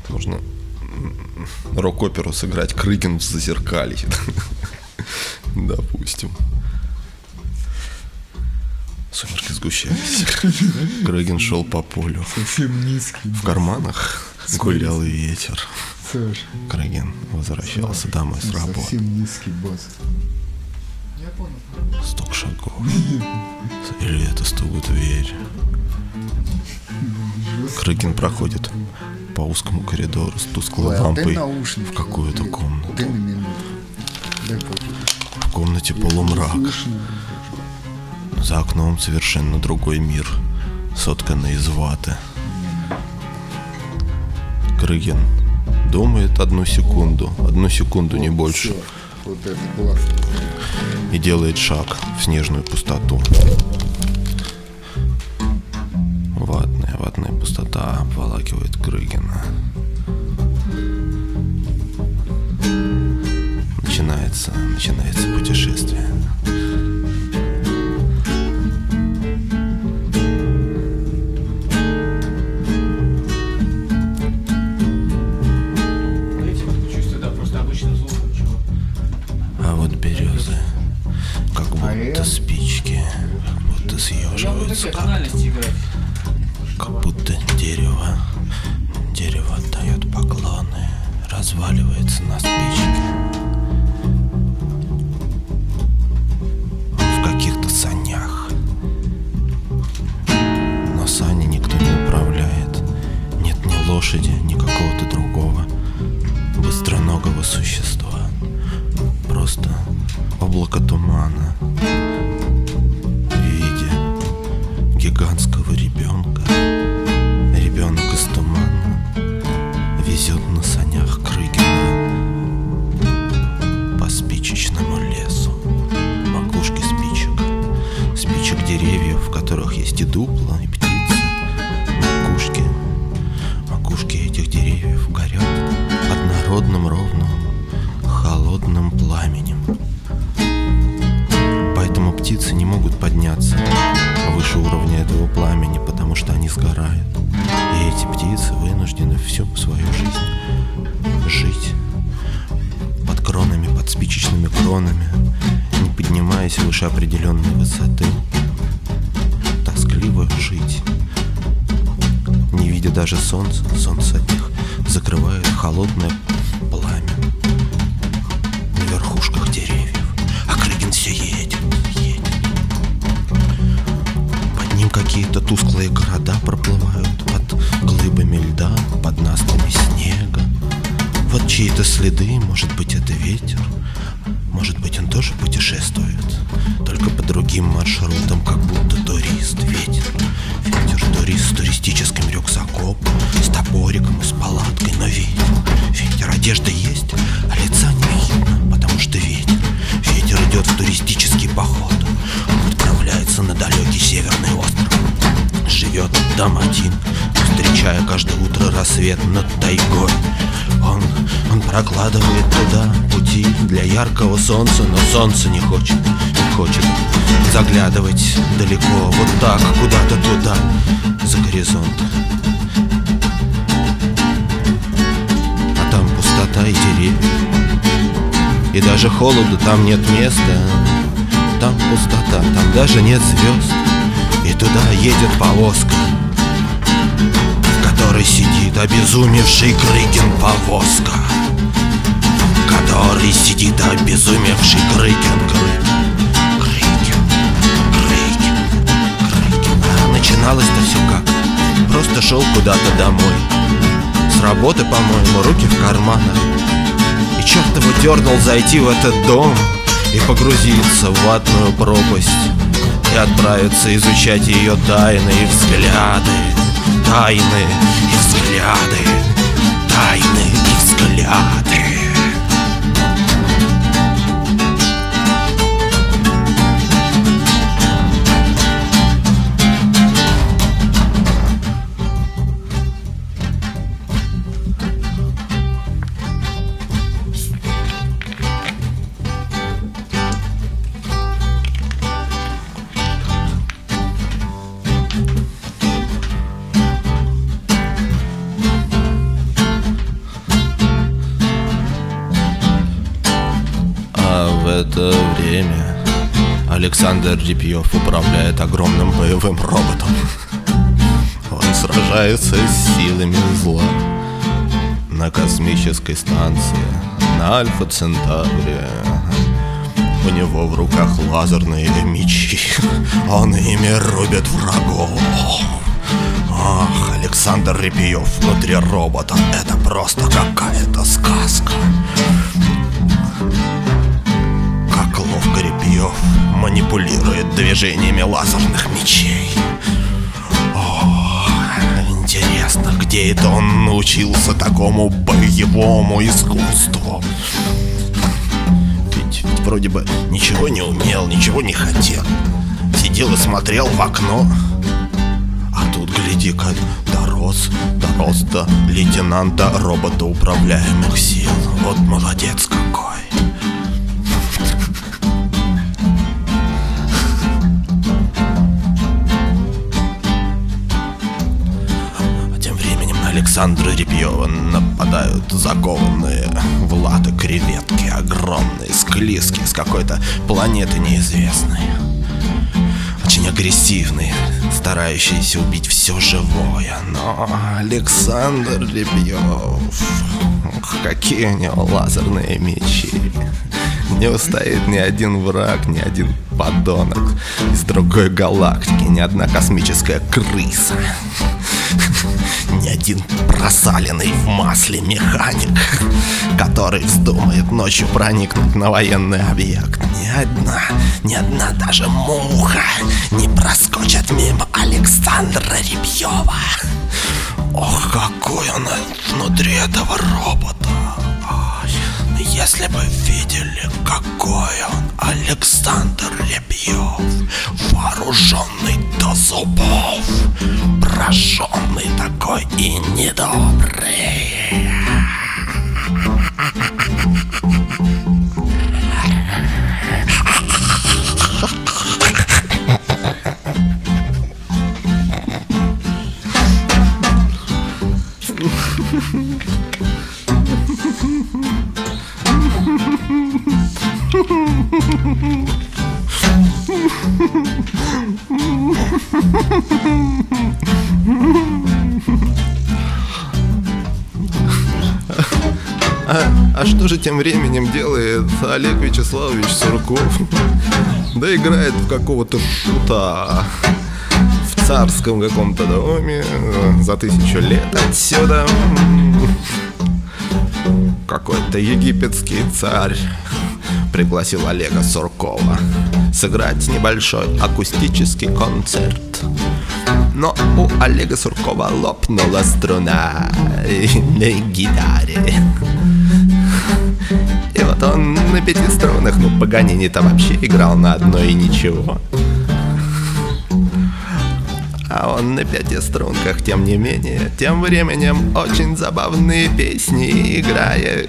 Можно рок-оперу сыграть «Крыгин в зазеркалье». Допустим. Сумерки сгущались. Крыгин шел по полю. Совсем низкий. В карманах гулял ветер. Крыгин возвращался домой с работы. Совсем низкий бас. Я понял. Стук шагов. Или это стук в дверь. Крыгин проходит по узкому коридору с тусклой лампой в какую-то комнату. В комнате полумрак. За окном совершенно другой мир, сотканный из ваты. Крыгин думает одну секунду, не больше. Вот это классно. И делает шаг в снежную пустоту. Ватная пустота обволакивает Крыгина. Начинается путешествие. А вот березы, как будто спички, как будто съеживаются, как будто дерево отдает поклоны, разваливается на спички. В каких-то санях. Но сани никто не управляет. Нет ни лошади, ни какого-то другого быстроногого существа. Просто облако тумана в виде гигантского ребенка. Ребенок из тумана везет на санях Крыгина по спичечному лесу. Макушки спичек деревьев, в которых есть и дупла, и птицы. Макушки этих деревьев горят однородным, ровным, холодным пламенем. Поэтому птицы не могут подняться выше уровня этого пламени, потому что они сгорают. И эти птицы вынуждены всю свою жизнь жить под кронами, под спичечными кронами, не поднимаясь выше определенной высоты. Тоскливо жить, не видя даже солнца. Солнце от них закрывает холодное пламя на верхушках деревьев. А Крыгин все едет. Под ним какие-то тусклые города проплывают, под глыбами льда, под настами снега. Вот чьи-то следы, может быть, это ветер. Может быть, он тоже путешествует, только по другим маршрутам, как будто турист. Ветер, турист с туристическим рюкзаком, с топориком и с палаткой. Но ветер, одежда есть, а лица не видно, потому что ветер идет в туристический поход. Он отправляется на далекий северный остров. Живет там один, встречая каждое утро рассвет над тайгой. Он прокладывает туда пути для яркого солнца, но солнце не хочет заглядывать далеко, вот так, куда-то туда, за горизонт. А там пустота и деревья, и даже холоду там нет места. Там пустота, там даже нет звезд. И туда едет повозка, в которой сидит обезумевший Крыгин. Повозка, в которой сидит обезумевший Крыгин. А начиналось-то все как? Просто шел куда-то домой, с работы, по-моему, руки в карманах. И черт его дернул зайти в этот дом и погрузиться в ватную пропасть, и отправиться изучать ее тайны и взгляды. Тайны и взгляды. Тайны и взгляды. Александр Репьев управляет огромным боевым роботом. Он сражается с силами зла на космической станции, на Альфа Центавре. У него в руках лазерные мечи. Он ими рубит врагов. Ах, Александр Репьев внутри робота — это просто какая-то сказка. Как ловко Репьев манипулирует движениями лазерных мечей. О, интересно, где это он научился такому боевому искусству? Ведь вроде бы ничего не умел, ничего не хотел. Сидел и смотрел в окно. А тут, гляди-ка, дорос до лейтенанта роботоуправляемых сил. Вот молодец какой. Тем временем на Александра Репьева нападают закованные в латы креветки, огромные, склизкие, с какой-то планеты неизвестной. Очень агрессивные, старающиеся убить все живое. Но Александр Репьев, какие у него лазерные мечи! Не устоит ни один враг, ни один подонок из другой галактики, ни одна космическая крыса, ни один просаленный в масле механик, который вздумает ночью проникнуть на военный объект. Ни одна даже муха не проскочит мимо Александра Репьева. Ох, какой он внутри этого робота! Ой, если бы видели, какой он, Александр Репьев, вооруженный до зубов, прожженный такой и недобрый. А что же тем временем делает Олег Вячеславович Сурков? Да играет в какого-то шута в царском каком-то доме за 1000 лет отсюда. Какой-то египетский царь пригласил Олега Суркова сыграть небольшой акустический концерт. Но у Олега Суркова лопнула струна на гитаре. И вот он на 5 струнах, ну Паганини-то вообще играл на одной и ничего. А он на 5 струнках, тем не менее, тем временем очень забавные песни играет.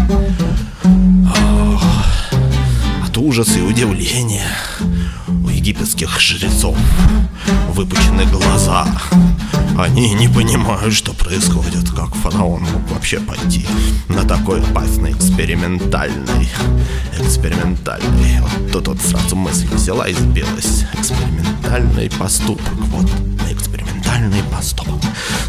От ужаса и удивления у египетских жрецов выпучены глаза. Они не понимают, что происходит. Как фараон мог вообще пойти на такой опасный экспериментальный. Вот тут вот сразу мысль взяла и сбилась. Экспериментальный поступок. Вот экспериментальный поступок.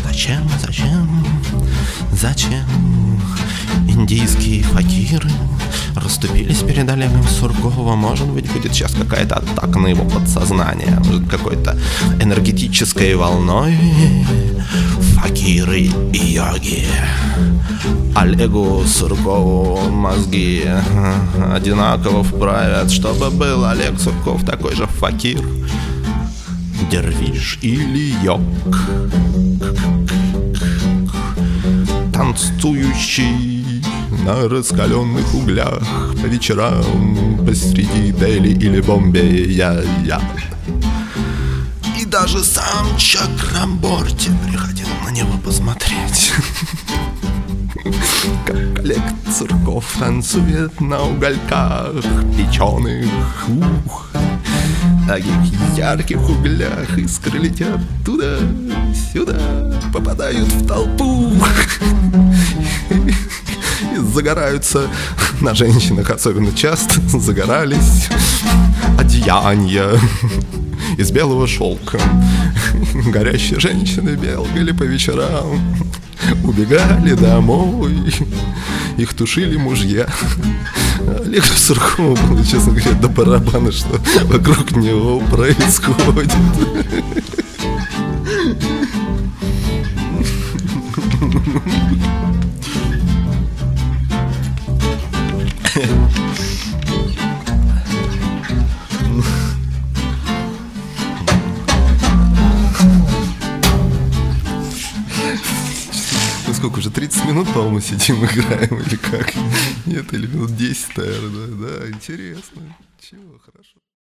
Зачем индийские факиры расступились перед Олегом Сурковым? Может быть, будет сейчас какая-то атака на его подсознание, может, какой-то энергетической волной. Факиры и йоги Олегу Суркову мозги одинаково вправят, чтобы был Олег Сурков такой же факир, дервиш или йог, танцующий на раскаленных углях по вечерам посреди Дели или Бомбея. И даже сам Чакрамборти приходил на него посмотреть. Как Олег Сурков танцует на угольках печеных. На таких ярких углях искры летят туда-сюда, попадают в толпу и загораются. На женщинах особенно часто загорались. Один одеяния из белого шелка. Горящие женщины бегали по вечерам, убегали домой, их тушили мужья. Олегу Суркову было, честно говоря, до барабана, что вокруг него происходит. Ну сколько уже, 30 минут, по-моему, сидим, играем или как? Нет, или минут 10, наверное, да, интересно. Чего, хорошо.